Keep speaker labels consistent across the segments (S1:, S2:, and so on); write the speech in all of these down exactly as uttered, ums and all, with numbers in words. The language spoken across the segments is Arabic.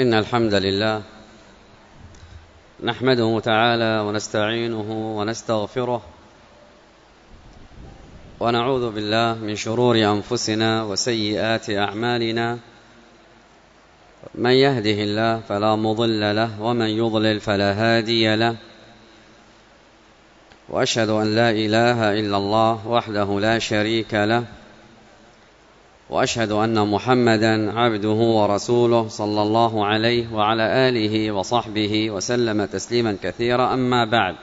S1: إن الحمد لله نحمده تعالى ونستعينه ونستغفره ونعوذ بالله من شرور أنفسنا وسيئات أعمالنا. من يهده الله فلا مضل له ومن يضلل فلا هادي له، وأشهد أن لا إله إلا الله وحده لا شريك له، وأشهد أن محمدا عبده ورسوله صلى الله عليه وعلى آله وصحبه وسلم تسليما كثيرا. أما بعد،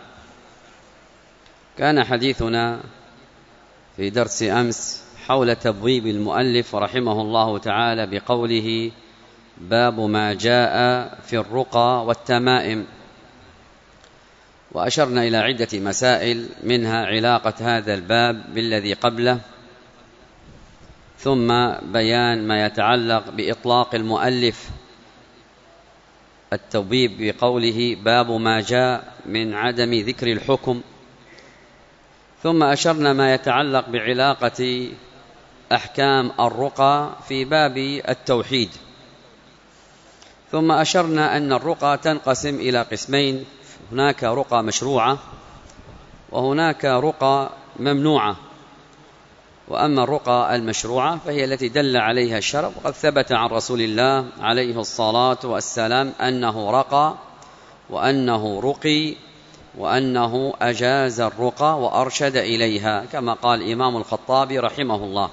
S1: كان حديثنا في درس أمس حول تبويب المؤلف رحمه الله تعالى بقوله: باب ما جاء في الرقى والتمائم، وأشرنا إلى عدة مسائل، منها علاقة هذا الباب بالذي قبله، ثم بيان ما يتعلق بإطلاق المؤلف التبويب بقوله باب ما جاء من عدم ذكر الحكم، ثم أشرنا ما يتعلق بعلاقة أحكام الرقى في باب التوحيد، ثم أشرنا أن الرقى تنقسم إلى قسمين: هناك رقى مشروعة وهناك رقى ممنوعة. وأما الرقى المشروعة فهي التي دل عليها الشرع، وقد ثبت عن رسول الله عليه الصلاة والسلام أنه رقى وأنه رقي وأنه أجاز الرقى وأرشد إليها، كما قال الإمام الخطابي رحمه الله.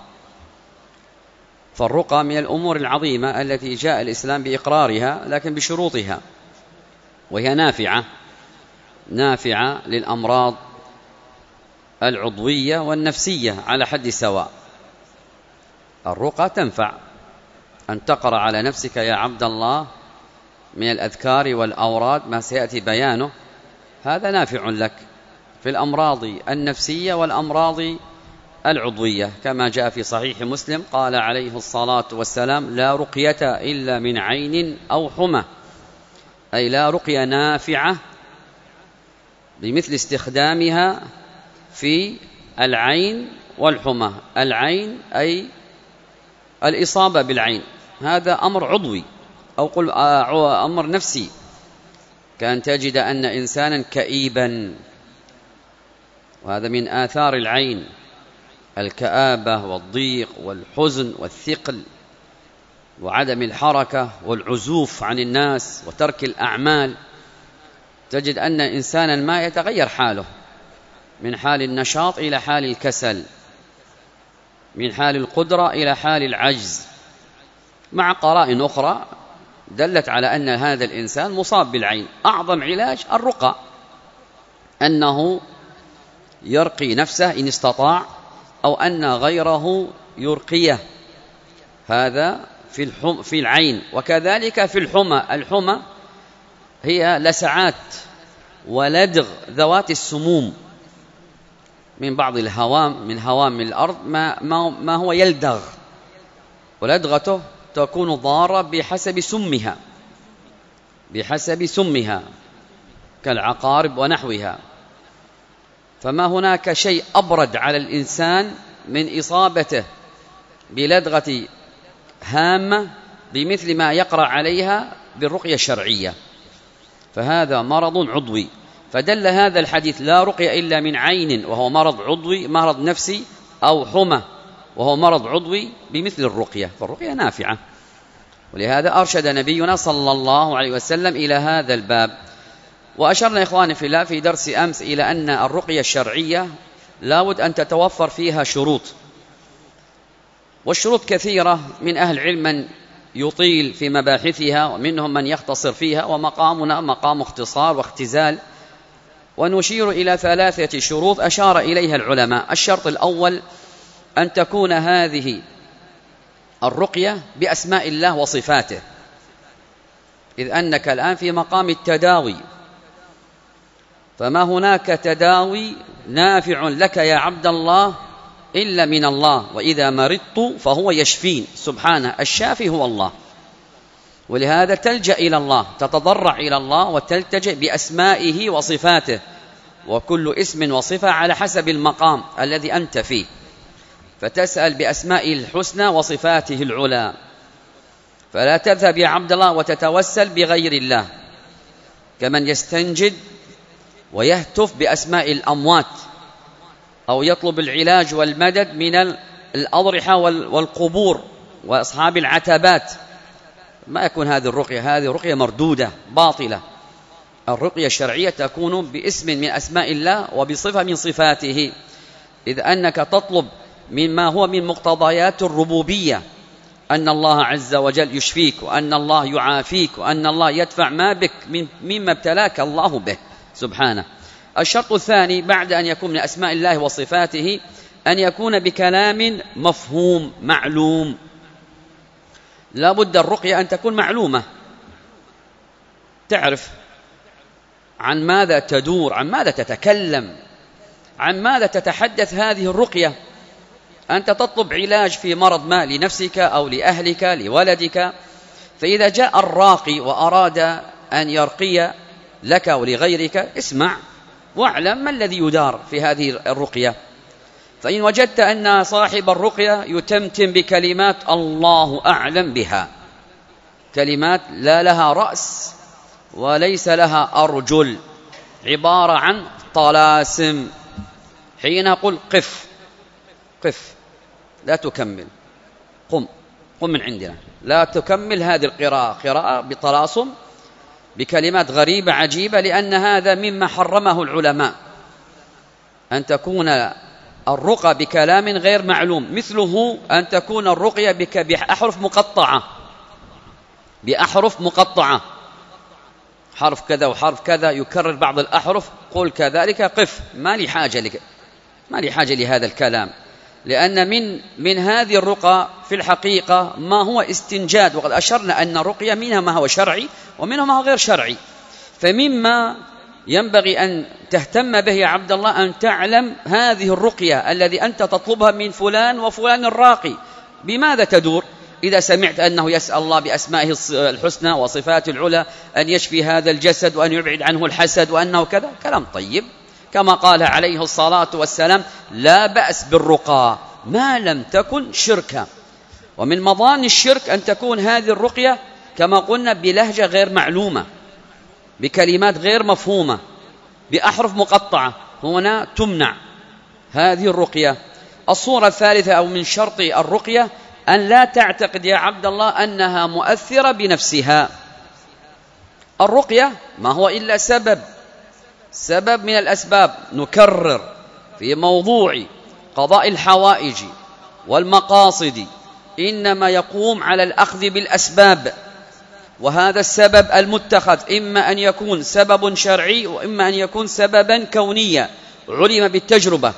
S1: فالرقى من الأمور العظيمة التي جاء الإسلام بإقرارها، لكن بشروطها، وهي نافعة نافعة للأمراض العضوية والنفسية على حد سواء. الرقى تنفع، أن تقرأ على نفسك يا عبد الله من الأذكار والأوراد ما سيأتي بيانه، هذا نافع لك في الأمراض النفسية والأمراض العضوية، كما جاء في صحيح مسلم قال عليه الصلاة والسلام: لا رقية إلا من عين أو حمى، أي لا رقية نافعة بمثل استخدامها في العين والحمى. العين أي الإصابة بالعين، هذا أمر عضوي، أو قل أمر نفسي، كأن تجد أن إنسانا كئيبا، وهذا من آثار العين: الكآبة والضيق والحزن والثقل وعدم الحركة والعزوف عن الناس وترك الأعمال. تجد أن إنسانا ما يتغير حاله من حال النشاط إلى حال الكسل، من حال القدرة إلى حال العجز، مع قرائن أخرى دلت على أن هذا الإنسان مصاب بالعين. أعظم علاج الرقى، أنه يرقي نفسه إن استطاع، أو أن غيره يرقيه، هذا في الحم في العين. وكذلك في الحمى. الحمى هي لسعات ولدغ ذوات السموم من بعض الهوام، من هوام الأرض، ما, ما, ما هو يلدغ، ولدغته تكون ضارة بحسب سمها بحسب سمها كالعقارب ونحوها. فما هناك شيء أبرد على الإنسان من إصابته بلدغة هامة بمثل ما يقرأ عليها بالرقية الشرعية، فهذا مرض عضوي. فدل هذا الحديث: لا رقية إلا من عين، وهو مرض عضوي، مرض نفسي، أو حمى وهو مرض عضوي، بمثل الرقية، فالرقية نافعة. ولهذا أرشد نبينا صلى الله عليه وسلم إلى هذا الباب. وأشرنا إخواني في الله في درس أمس إلى أن الرقية الشرعية لابد أن تتوفر فيها شروط، والشروط كثيرة، من أهل العلم من يطيل في مباحثها ومنهم من يختصر فيها، ومقامنا مقام اختصار واختزال. ونشير إلى ثلاثة شروط أشار إليها العلماء. الشرط الأول: أن تكون هذه الرقية بأسماء الله وصفاته، إذ أنك الآن في مقام التداوي، فما هناك تداوي نافع لك يا عبد الله إلا من الله، وإذا مرضت فهو يشفين، سبحانه، الشافي هو الله. ولهذا تلجأ إلى الله، تتضرع إلى الله وتلتجئ بأسمائه وصفاته، وكل اسم وصفة على حسب المقام الذي أنت فيه، فتسأل بأسمائه الحسنى وصفاته العلى. فلا تذهب يا عبد الله وتتوسل بغير الله كمن يستنجد ويهتف بأسماء الأموات أو يطلب العلاج والمدد من الأضرحة والقبور وأصحاب العتبات. ما يكون هذه الرقية، هذه رقية مردودة باطلة. الرقية الشرعية تكون باسم من أسماء الله وبصفة من صفاته، إذ أنك تطلب مما هو من مقتضيات الربوبية، أن الله عز وجل يشفيك، وأن الله يعافيك، وأن الله يدفع ما بك مما ابتلاك الله به سبحانه. الشرط الثاني بعد أن يكون من أسماء الله وصفاته أن يكون بكلام مفهوم معلوم. لا بد الرقية أن تكون معلومة، تعرف عن ماذا تدور، عن ماذا تتكلم، عن ماذا تتحدث هذه الرقية. أنت تطلب علاج في مرض ما لنفسك أو لأهلك لولدك، فإذا جاء الراقي وأراد أن يرقي لك ولغيرك اسمع واعلم ما الذي يدار في هذه الرقية. فإن وجدت أن صاحب الرقية يتمتم بكلمات الله أعلم بها، كلمات لا لها رأس وليس لها أرجل، عبارة عن طلاسم، حين أقول قف قف لا تكمل، قم قم من عندنا، لا تكمل هذه القراءة، قراءة بطلاسم بكلمات غريبة عجيبة، لأن هذا مما حرمه العلماء، أن تكون الرقى بكلام غير معلوم. مثله أن تكون الرقية بأحرف مقطعة، بأحرف مقطعة، حرف كذا وحرف كذا، يكرر بعض الأحرف، قل كذلك قف، ما لي حاجة لك، ما لي حاجة لهذا الكلام، لأن من من هذه الرقى في الحقيقة ما هو استنجاد، وقد أشرنا أن الرقية منها ما هو شرعي ومنها ما هو غير شرعي. فمما ينبغي أن تهتم به يا عبد الله أن تعلم هذه الرقية الذي أنت تطلبها من فلان وفلان الراقي بماذا تدور. إذا سمعت أنه يسأل الله بأسمائه الحسنى وصفاته العلى أن يشفي هذا الجسد وأن يبعد عنه الحسد وأنه كذا، كلام طيب، كما قال عليه الصلاة والسلام لا بأس بالرقى ما لم تكن شركا. ومن مظان الشرك أن تكون هذه الرقية كما قلنا بلهجة غير معلومة، بكلمات غير مفهومة، بأحرف مقطعة، هنا تمنع هذه الرقية. الصورة الثالثة أو من شرط الرقية أن لا تعتقد يا عبد الله أنها مؤثرة بنفسها. الرقية ما هو إلا سبب، سبب من الأسباب، نكرر في موضوع قضاء الحوائج والمقاصد إنما يقوم على الأخذ بالأسباب، وهذا السبب المتخذ إما أن يكون سبب شرعي وإما أن يكون سببا كونيا علم بالتجربة،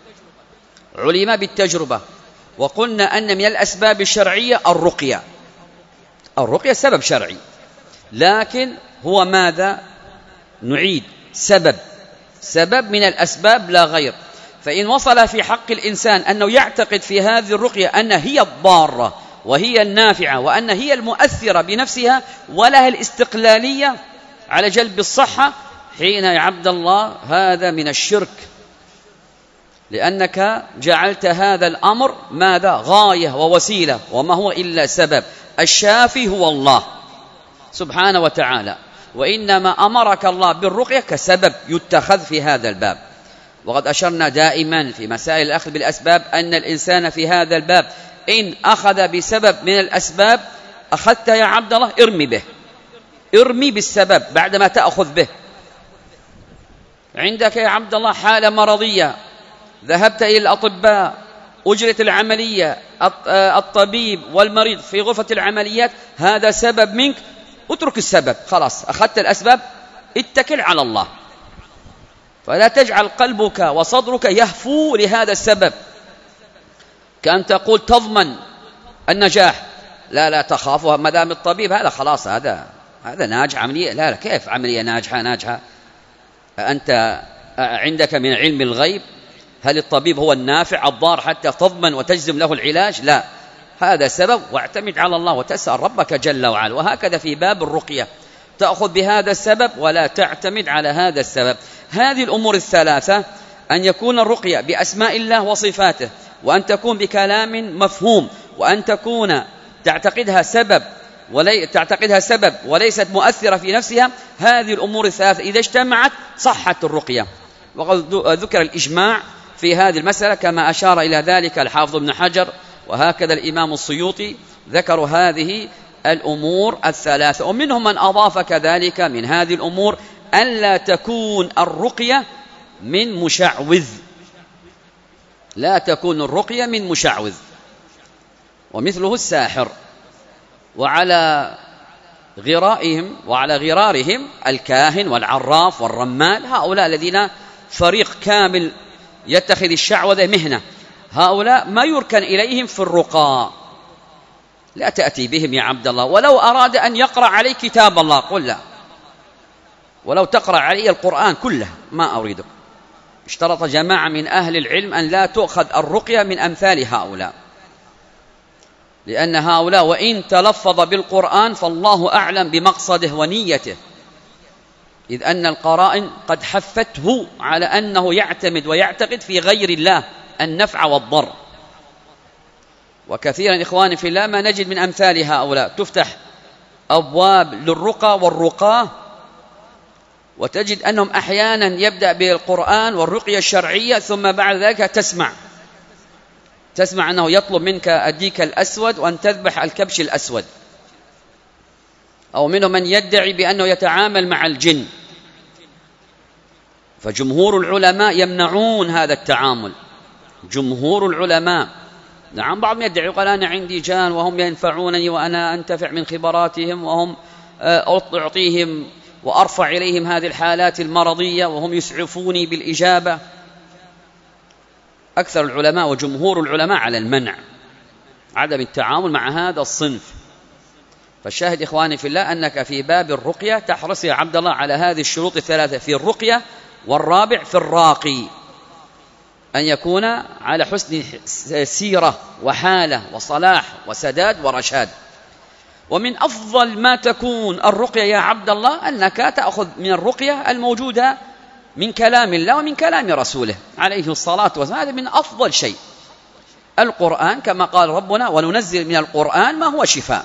S1: علم بالتجربة. وقلنا أن من الأسباب الشرعية الرقية، الرقية سبب شرعي، لكن هو ماذا؟ نعيد سبب، سبب من الأسباب لا غير. فإن وصل في حق الإنسان أنه يعتقد في هذه الرقية أن هي الضارة وهي النافعة وأن هي المؤثرة بنفسها ولها الاستقلالية على جلب الصحة، حين يا عبد الله هذا من الشرك، لأنك جعلت هذا الأمر ماذا؟ غاية ووسيلة، وما هو إلا سبب. الشافي هو الله سبحانه وتعالى، وإنما أمرك الله بالرقية كسبب يتخذ في هذا الباب. وقد أشرنا دائما في مسائل الأخذ بالأسباب أن الإنسان في هذا الباب إن أخذ بسبب من الأسباب أخذت يا عبد الله ارمي به، ارمي بالسبب بعدما تأخذ به. عندك يا عبد الله حالة مرضية، ذهبت إلى الأطباء، أجرت العملية، الطبيب والمريض في غرفة العمليات، هذا سبب منك، اترك السبب، خلاص أخذت الأسباب، اتكل على الله، فلا تجعل قلبك وصدرك يهفو لهذا السبب، كأن تقول تضمن النجاح، لا لا تخافها ما دام الطبيب هذا خلاص هذا هذا ناجح عملية، لا لا كيف عملية ناجحة ناجحة؟ أنت عندك من علم الغيب هل الطبيب هو النافع الضار حتى تضمن وتجزم له العلاج؟ لا، هذا سبب، واعتمد على الله وتسأل ربك جل وعلا. وهكذا في باب الرقية تأخذ بهذا السبب ولا تعتمد على هذا السبب. هذه الأمور الثلاثة، أن يكون الرقية بأسماء الله وصفاته، وأن تكون بكلام مفهوم، وأن تكون تعتقدها سبب تعتقدها سبب وليست مؤثرة في نفسها، هذه الأمور الثلاثة إذا اجتمعت صحت الرقية. وقد ذكر الإجماع في هذه المسألة كما أشار إلى ذلك الحافظ ابن حجر، وهكذا الإمام السيوطي ذكروا هذه الأمور الثلاثة. ومنهم من أضاف كذلك من هذه الأمور ألا تكون الرقية من مشعوذ، لا تكون الرقية من مشعوذ، ومثله الساحر. وعلى غرائهم وعلى غرارهم الكاهن والعراف والرمال، هؤلاء الذين فريق كامل يتخذ الشعوذة مهنة، هؤلاء ما يركن إليهم في الرقى، لا تأتي بهم يا عبد الله. ولو أراد أن يقرأ عليه كتاب الله قل لا، ولو تقرأ عليه القرآن كله ما أريدك. اشترط جماعة من أهل العلم أن لا تؤخذ الرقية من أمثال هؤلاء، لأن هؤلاء وإن تلفظ بالقرآن فالله أعلم بمقصده ونيته، إذ أن القرائن قد حفته على أنه يعتمد ويعتقد في غير الله النفع والضر. وكثيرا إخواني في الله ما نجد من أمثال هؤلاء، تفتح أبواب للرقى والرقاه، وتجد أنهم أحيانا يبدأ بالقرآن والرقية الشرعية، ثم بعد ذلك تسمع تسمع أنه يطلب منك الديك الأسود وأن تذبح الكبش الأسود. أو منهم من يدعي بأنه يتعامل مع الجن، فجمهور العلماء يمنعون هذا التعامل، جمهور العلماء. نعم بعضهم يدعي قال أنا عندي جان وهم ينفعونني وأنا أنتفع من خبراتهم، وهم أعطيهم وأرفع إليهم هذه الحالات المرضية وهم يسعفوني بالإجابة. أكثر العلماء وجمهور العلماء على المنع، عدم التعامل مع هذا الصنف. فالشاهد إخواني في الله أنك في باب الرقية تحرص يا عبد الله على هذه الشروط الثلاثة في الرقية. والرابع في الراقي أن يكون على حسن سيرة وحالة وصلاح وسداد ورشاد. ومن أفضل ما تكون الرقية يا عبد الله أنك تأخذ من الرقية الموجودة من كلام الله ومن كلام رسوله عليه الصلاة والسلام، هذا من أفضل شيء. القرآن كما قال ربنا وننزل من القرآن ما هو شفاء،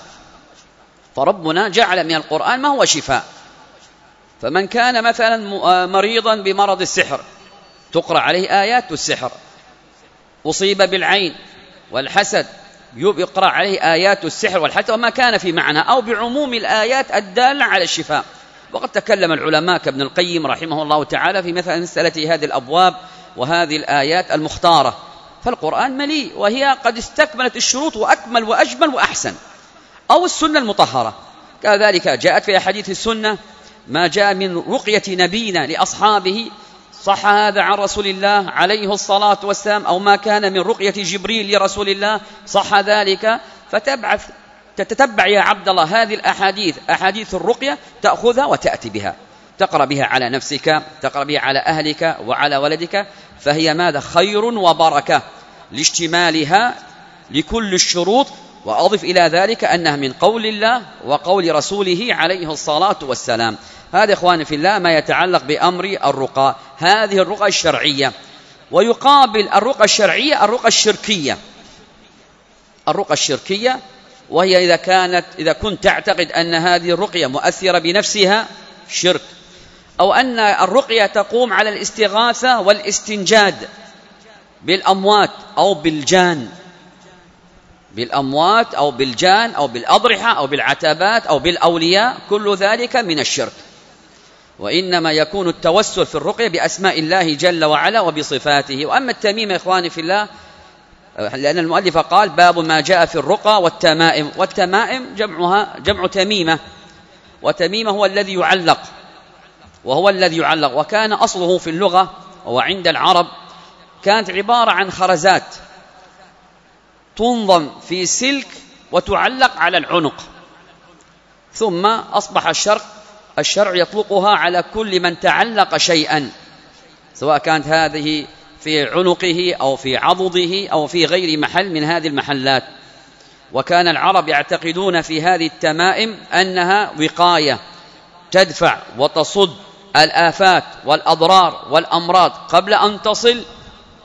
S1: فربنا جعل من القرآن ما هو شفاء. فمن كان مثلا مريضا بمرض السحر تقرأ عليه آيات السحر، أصيب بالعين والحسد يقرأ عليه آيات السحر والحسد وما كان في معنى، أو بعموم الآيات الدالة على الشفاء. وقد تكلم العلماء كابن القيم رحمه الله تعالى في مثل مسألة هذه الأبواب وهذه الآيات المختارة. فالقرآن مليء وهي قد استكملت الشروط وأكمل وأجمل وأحسن. أو السنة المطهرة كذلك جاءت في حديث السنة ما جاء من رقية نبينا لأصحابه، صح هذا عن رسول الله عليه الصلاة والسلام، أو ما كان من رقية جبريل لرسول الله صح ذلك. فتبعث تتتبع يا عبد الله هذه الأحاديث، أحاديث الرقية، تأخذها وتأتي بها، تقرأ بها على نفسك، تقرأ بها على أهلك وعلى ولدك، فهي ماذا؟ خير وبركة لاشتمالها لكل الشروط. وأضف إلى ذلك أنها من قول الله وقول رسوله عليه الصلاة والسلام. هذا إخواني في الله ما يتعلق بأمر الرقى، هذه الرقى الشرعية. ويقابل الرقى الشرعية الرقى الشركية، الرقى الشركية وهي إذا كانت إذا كنت تعتقد أن هذه الرقية مؤثرة بنفسها شرك، أو أن الرقية تقوم على الاستغاثة والاستنجاد بالأموات أو بالجان، بالأموات أو بالجان أو بالأضرحة أو بالعتبات أو بالأولياء، كل ذلك من الشرك. وإنما يكون التوسل في الرقية بأسماء الله جل وعلا وبصفاته. وأما التميمة إخواني في الله، لأن المؤلف قال باب ما جاء في الرقى والتمائم، والتمائم جمعها جمع تميمة، وتميمة هو الذي يعلق، وهو الذي يعلق. وكان أصله في اللغة وعند العرب كانت عبارة عن خرزات تنظم في سلك وتعلق على العنق، ثم أصبح الشرع الشرع يطلقها على كل من تعلق شيئا، سواء كانت هذه في عنقه أو في عضده أو في غير محل من هذه المحلات. وكان العرب يعتقدون في هذه التمائم أنها وقاية تدفع وتصد الآفات والأضرار والأمراض قبل أن تصل،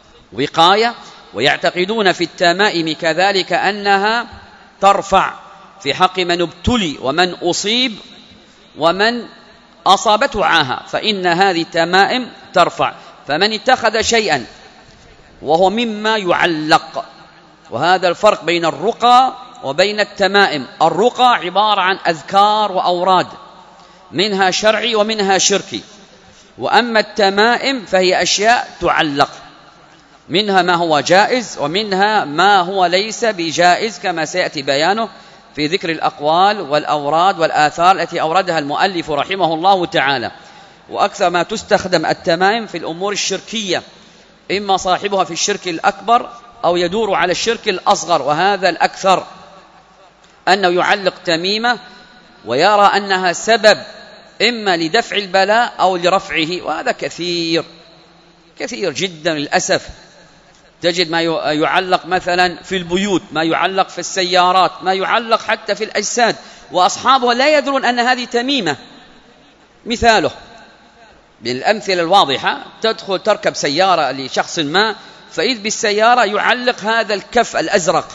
S1: وقاية. ويعتقدون في التمائم كذلك أنها ترفع في حق من ابتلي ومن أصيب ومن أصابته عاهة، فإن هذه التمائم ترفع. فمن اتخذ شيئا وهو مما يعلق، وهذا الفرق بين الرقى وبين التمائم. الرقى عبارة عن أذكار وأوراد، منها شرعي ومنها شركي، وأما التمائم فهي أشياء تعلق، منها ما هو جائز ومنها ما هو ليس بجائز، كما سيأتي بيانه في ذكر الأقوال والأوراد والآثار التي أوردها المؤلف رحمه الله تعالى. وأكثر ما تستخدم التمائم في الأمور الشركية، إما صاحبها في الشرك الأكبر أو يدور على الشرك الأصغر، وهذا الأكثر، أنه يعلق تميمة ويرى أنها سبب إما لدفع البلاء أو لرفعه، وهذا كثير كثير جدا للأسف. تجد ما يعلق مثلا في البيوت، ما يعلق في السيارات، ما يعلق حتى في الأجساد، وأصحابها لا يدرون أن هذه تميمة. مثاله من الأمثلة الواضحة، تدخل تركب سيارة لشخص ما، فإذ بالسيارة يعلق هذا الكف الأزرق،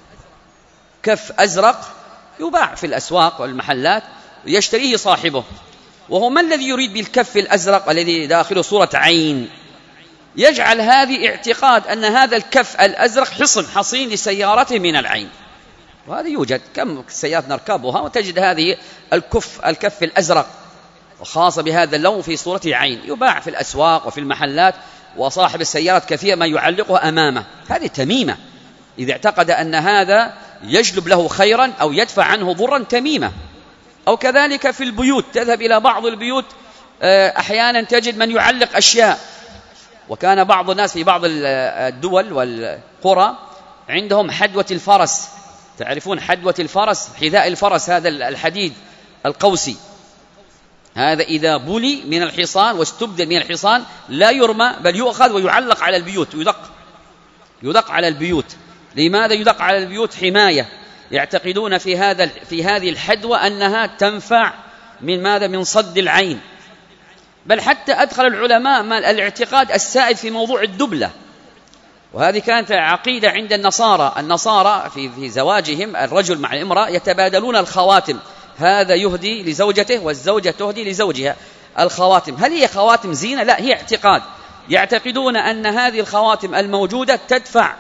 S1: كف أزرق يباع في الأسواق والمحلات يشتريه صاحبه، وهو ما الذي يريد بالكف الأزرق الذي داخله صورة عين؟ يجعل هذه اعتقاد أن هذا الكف الأزرق حصن حصين لسيارته من العين، وهذا يوجد كم سيارات نركبها وتجد هذه الكف الكف الأزرق وخاصة بهذا اللون في صورة عين، يباع في الأسواق وفي المحلات، وصاحب السيارات كثير ما يعلقها أمامه. هذه تميمة، إذا اعتقد أن هذا يجلب له خيرا أو يدفع عنه ضرا، تميمة. أو كذلك في البيوت، تذهب إلى بعض البيوت أحيانا تجد من يعلق أشياء، وكان بعض الناس في بعض الدول والقرى عندهم حدوة الفرس. تعرفون حدوة الفرس؟ حذاء الفرس، هذا الحديد القوسي، هذا إذا بلي من الحصان واستبدل من الحصان لا يرمى، بل يؤخذ ويعلق على البيوت، يدق يدق على البيوت. لماذا يدق على البيوت؟ حماية. يعتقدون في هذا في هذه الحدوة أنها تنفع من ماذا؟ من صد العين. بل حتى أدخل العلماء ما الاعتقاد السائد في موضوع الدبلة، وهذه كانت عقيدة عند النصارى. النصارى في في زواجهم الرجل مع الامرأة يتبادلون الخواتم، هذا يهدي لزوجته والزوجة تهدي لزوجها الخواتم. هل هي خواتم زينة؟ لا، هي اعتقاد. يعتقدون أن هذه الخواتم الموجودة تدفع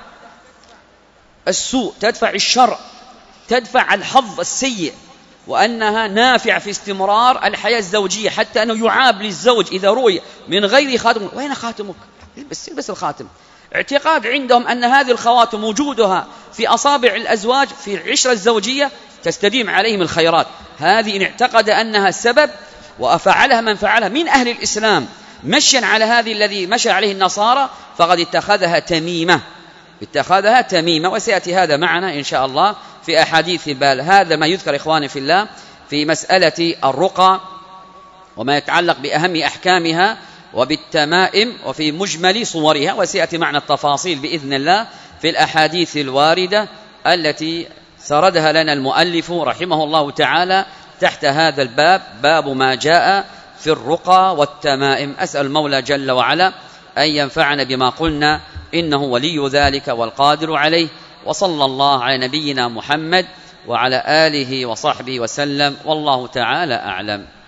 S1: السوء، تدفع الشر، تدفع الحظ السيء، وأنها نافعة في استمرار الحياة الزوجية، حتى أنه يعاب للزوج إذا رؤي من غير خاتم، وين خاتمك؟ البس البس الخاتم. اعتقاد عندهم أن هذه الخواتم وجودها في أصابع الأزواج في العشرة الزوجية تستديم عليهم الخيرات. هذه إن اعتقد أنها السبب وأفعلها من فعلها من أهل الإسلام مشيا على هذه الذي مشى عليه النصارى، فقد اتخذها تميمة، اتخذها تميمة. وسيأتي هذا معنا إن شاء الله في أحاديث البال. هذا ما يذكر إخواني في الله في مسألة الرقى وما يتعلق بأهم أحكامها وبالتمائم وفي مجمل صورها، وسيأتي معنا التفاصيل بإذن الله في الأحاديث الواردة التي سردها لنا المؤلف رحمه الله تعالى تحت هذا الباب، باب ما جاء في الرقى والتمائم. أسأل المولى جل وعلا أن ينفعنا بما قلنا، إنه ولي ذلك والقادر عليه. وصلى الله على نبينا محمد وعلى آله وصحبه وسلم، والله تعالى أعلم.